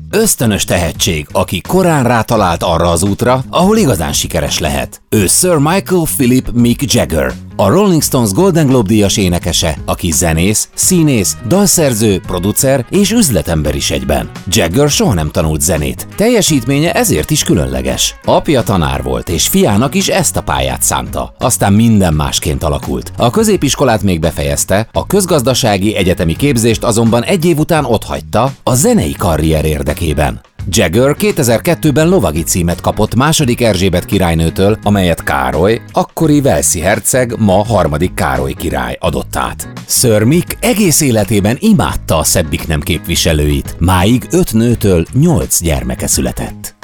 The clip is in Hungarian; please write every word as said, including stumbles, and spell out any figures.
Ösztönös tehetség, aki korán rátalált arra az útra, ahol igazán sikeres lehet. Ő Sir Michael Philip Mick Jagger, a Rolling Stones Golden Globe díjas énekese, aki zenész, színész, dalszerző, producer és üzletember is egyben. Jagger soha nem tanult zenét. Teljesítménye ezért is különleges. Apja tanár volt, és fiának is ezt a pályát szánta. Aztán minden másként alakult. A középiskolát még befejezte, a közgazdasági egyetemi képzést azonban egy év után otthagyta a zenei karrier érdekében. Jagger kétezer-kettőben lovagi címet kapott második Erzsébet királynőtől, amelyet Károly, akkori walesi herceg, ma harmadik Károly király adott át. Sir Mick egész életében imádta a szebbik nem képviselőit, máig öt nőtől nyolc gyermeke született.